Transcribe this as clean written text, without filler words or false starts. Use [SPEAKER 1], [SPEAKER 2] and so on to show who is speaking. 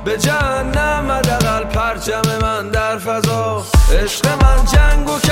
[SPEAKER 1] به جهنم حداقل پرچم من در فضا. عشق من جنگ و